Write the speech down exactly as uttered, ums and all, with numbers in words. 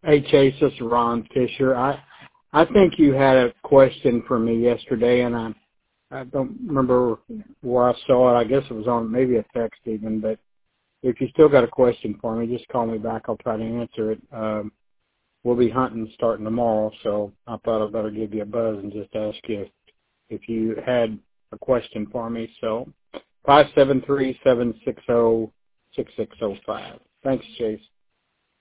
Hey, Chase, this is Ron Fisher. I I think you had a question for me yesterday, and I I don't remember where I saw it. I guess it was on maybe a text even, but if you still got a question for me, just call me back. I'll try to answer it. Um, we'll be hunting starting tomorrow, so I thought I'd better give you a buzz and just ask you if, if you had a question for me. So five seven three, seven six zero, six six zero five. Thanks, Chase.